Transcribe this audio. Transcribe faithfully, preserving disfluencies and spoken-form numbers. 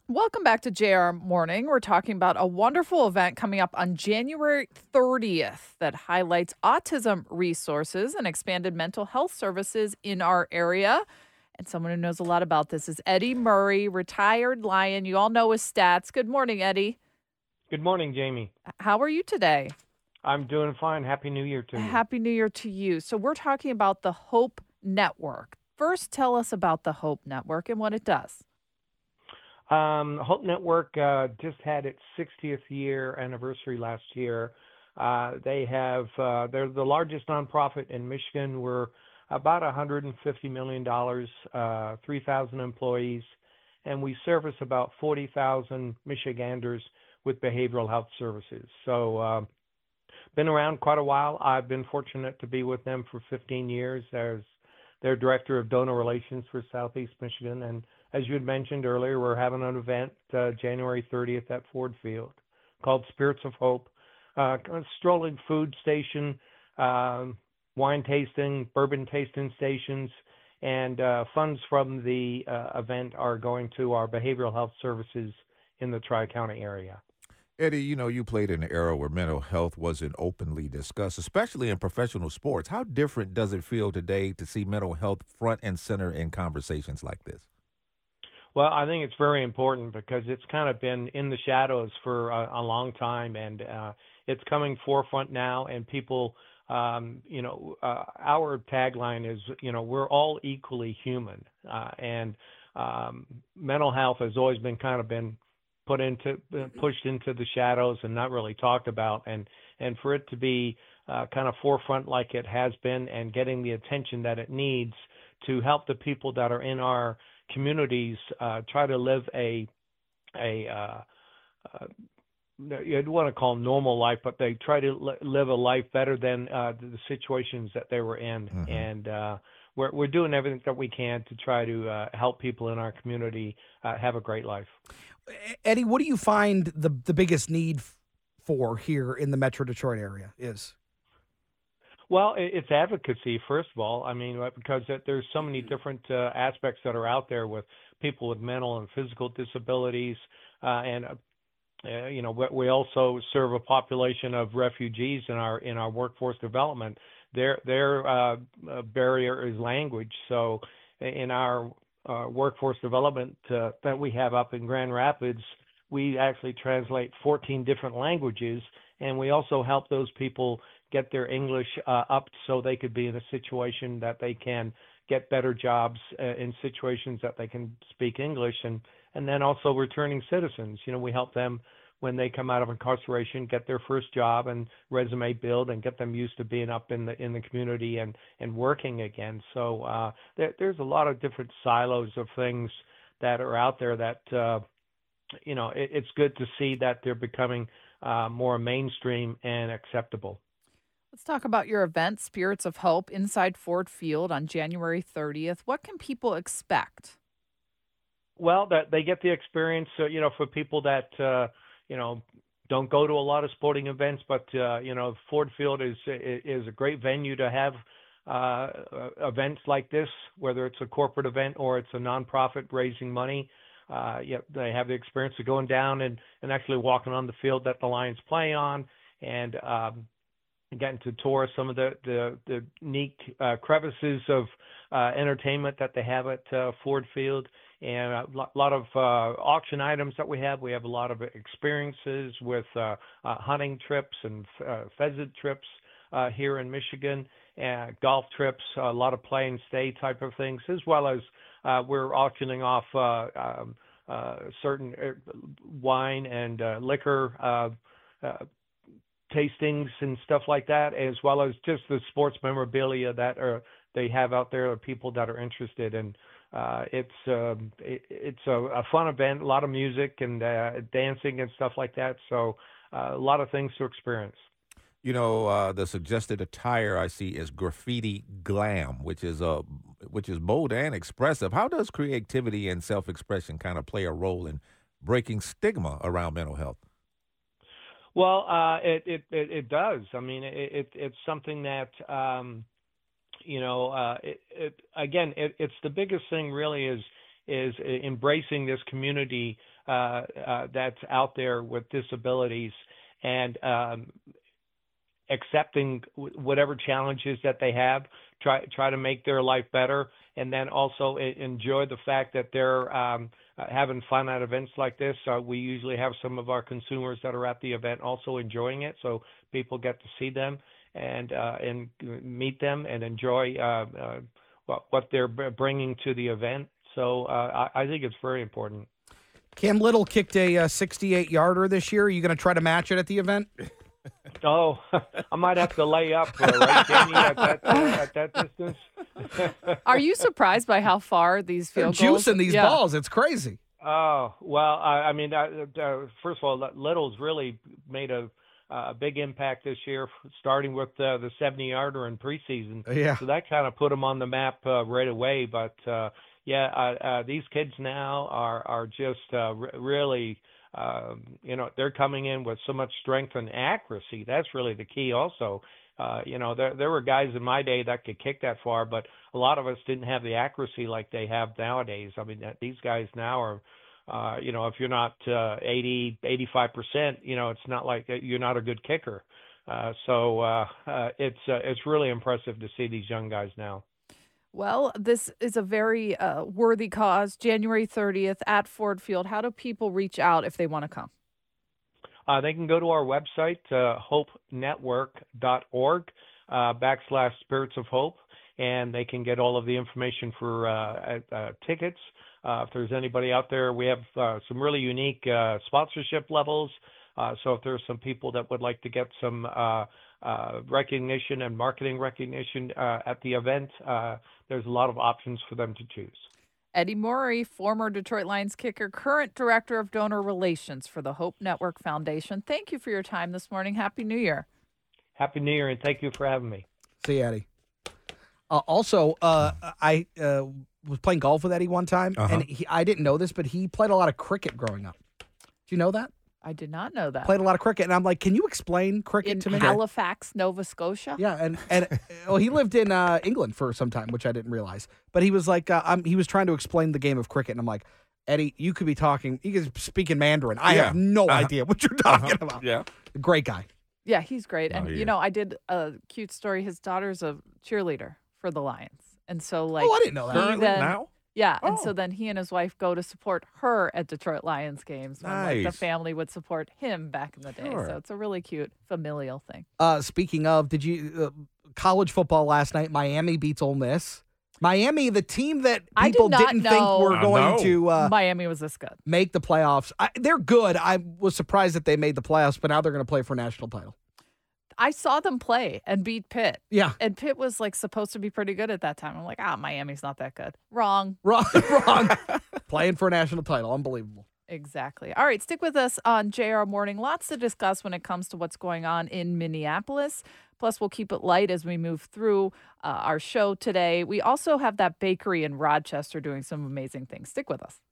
Welcome back to J R Morning. We're talking about a wonderful event coming up on January thirtieth that highlights autism resources and expanded mental health services in our area. And someone who knows a lot about this is Eddie Murray, retired Lion. You all know his stats. Good morning, Eddie. Good morning, Jamie. How are you today? I'm doing fine. Happy New Year to you. Happy New Year to you. So, we're talking about the Hope Network. First, tell us about the Hope Network and what it does. Um, Hope Network uh, just had its sixtieth year anniversary last year. Uh, they have uh, they're the largest nonprofit in Michigan. We're about one hundred fifty million dollars, uh, three thousand employees, and we service about forty thousand Michiganders with behavioral health services. So, uh, been around quite a while. I've been fortunate to be with them for fifteen years. There's their director of donor relations for Southeast Michigan. And as you had mentioned earlier, we're having an event uh, January thirtieth at Ford Field called Spirits of Hope. Uh, a strolling food station, um, wine tasting, bourbon tasting stations, and uh, funds from the uh, event are going to our behavioral health services in the Tri-County area. Eddie, you know, you played in an era where mental health wasn't openly discussed, especially in professional sports. How different does it feel today to see mental health front and center in conversations like this? Well, I think it's very important because it's kind of been in the shadows for a, a long time, and uh, it's coming forefront now. And people, um, you know, uh, our tagline is, you know, we're all equally human, uh, and um, mental health has always been kind of been put into uh, pushed into the shadows and not really talked about, and and for it to be uh, kind of forefront like it has been and getting the attention that it needs to help the people that are in our communities uh, try to live a a uh, uh, you'd want to call normal life, but they try to li- live a life better than uh, the situations that they were in, Mm-hmm. and uh, we're we're doing everything that we can to try to uh, help people in our community uh, have a great life. E- Eddie, what do you find the the biggest need f- for here in the Metro Detroit area is? Well, i- it's advocacy, first of all. I mean, uh, because that- there's so many different uh, aspects that are out there with people with mental and physical disabilities, uh, and uh, uh, you know, we we also serve a population of refugees in our in our workforce development. Their their uh, uh, barrier is language. So, in our uh, workforce development uh, that we have up in Grand Rapids, we actually translate fourteen different languages, and we also help those people get their English uh, up so they could be in a situation that they can get better jobs uh, in situations that they can speak English, and and then also returning citizens. You know, we help them when they come out of incarceration get their first job and resume build and get them used to being up in the in the community and and working again. So uh, there, there's a lot of different silos of things that are out there that uh, you know it, it's good to see that they're becoming uh, more mainstream and acceptable. Let's talk about your event, Spirits of Hope, inside Ford Field on January thirtieth. What can people expect? Well, that they get the experience, uh, you know, for people that uh, you know don't go to a lot of sporting events, but uh, you know, Ford Field is is a great venue to have uh, uh, events like this, whether it's a corporate event or it's a nonprofit raising money. Uh, yeah, they have the experience of going down and, and actually walking on the field that the Lions play on, and um, getting to tour some of the the, the unique uh, crevices of uh, entertainment that they have at uh, Ford Field, and a lo- lot of uh, auction items that we have. We have a lot of experiences with uh, uh, hunting trips and uh, pheasant trips uh, here in Michigan, and golf trips, a lot of play and stay type of things, as well as uh, we're auctioning off uh, um, uh, certain uh, wine and uh, liquor uh, uh, tastings and stuff like that, as well as just the sports memorabilia that are they have out there of people that are interested. And uh, it's um, it, it's a, a fun event, a lot of music and uh, dancing and stuff like that. So uh, a lot of things to experience. You know, uh, the suggested attire I see is graffiti glam, which is uh, which is bold and expressive. How does creativity and self-expression kind of play a role in breaking stigma around mental health? Well, uh, it, it it it does. I mean, it, it it's something that um, you know. Uh, it, it again, it, it's the biggest thing. Really, is is embracing this community uh, uh, that's out there with disabilities and um, accepting whatever challenges that they have, try try to make their life better, and then also enjoy the fact that they're um, having fun at events like this. Uh, we usually have some of our consumers that are at the event also enjoying it, so people get to see them and uh, and meet them and enjoy uh, uh, what, what they're bringing to the event. So uh, I, I think it's very important. Cam Little kicked a uh, sixty-eight yarder this year. Are you going to try to match it at the event? Oh, I might have to lay up, uh, right, Jamie, at that, uh, at that distance. Are you surprised by how far these field They're goals? juicing these yeah. balls. It's crazy. Oh, well, I, I mean, uh, uh, first of all, Little's really made a, a big impact this year, starting with uh, the seventy-yarder in preseason. Yeah. So that kind of put him on the map uh, right away. But, uh, yeah, uh, uh, these kids now are, are just uh, r- really – Um, you know, they're coming in with so much strength and accuracy. That's really the key also. Uh, you know, there there were guys in my day that could kick that far, but a lot of us didn't have the accuracy like they have nowadays. I mean, these guys now are, uh, you know, if you're not uh, eighty, eighty-five percent, you know, it's not like you're not a good kicker. Uh, so uh, uh, it's uh, it's really impressive to see these young guys now. Well, this is a very uh, worthy cause. January thirtieth at Ford Field. How do people reach out if they want to come? Uh, they can go to our website, uh, hope network dot org, uh, backslash Spirits of Hope, and they can get all of the information for uh, uh, tickets. Uh, if there's anybody out there, we have uh, some really unique uh, sponsorship levels. Uh, so if there's some people that would like to get some uh, uh, recognition and marketing recognition uh, at the event, uh, there's a lot of options for them to choose. Eddie Murray, former Detroit Lions kicker, current director of donor relations for the Hope Network Foundation. Thank you for your time this morning. Happy New Year. Happy New Year, and thank you for having me. See you, Eddie. Uh, also, uh, I uh, was playing golf with Eddie one time, Uh-huh. and he, I didn't know this, but he played a lot of cricket growing up. Do you know that? I did not know that. Played a lot of cricket, and I'm like, can you explain cricket in to me? Halifax, Nova Scotia? Yeah, and and well, he lived in uh, England for some time, which I didn't realize. But he was like, uh, I'm, he was trying to explain the game of cricket, and I'm like, Eddie, you could be talking, you could speak in Mandarin. I Yeah. have no Uh-huh. idea what you're talking Uh-huh. about. Yeah. Great guy. Yeah, he's great. And, Oh, you yeah. know, I did a cute story. His daughter's a cheerleader for the Lions. And so, like, Oh, I didn't know that. he Currently then- now? Yeah, and Oh. so then he and his wife go to support her at Detroit Lions games when like, the Nice. family would support him back in the day. Sure. So it's a really cute familial thing. Uh, speaking of, did you uh, college football last night? Miami beats Ole Miss. Miami, the team that I did people not didn't think know- were I going know. to uh, Miami was this good. make the playoffs. I, they're good. I was surprised that they made the playoffs, but now they're going to play for a national title. I saw them play and beat Pitt. Yeah. And Pitt was like supposed to be pretty good at that time. I'm like, ah, Miami's not that good. Wrong. Wrong. Wrong. Playing for a national title. Unbelievable. Exactly. All right, stick with us on J R Morning. Lots to discuss when it comes to what's going on in Minneapolis. Plus, we'll keep it light as we move through uh, our show today. We also have that bakery in Rochester doing some amazing things. Stick with us.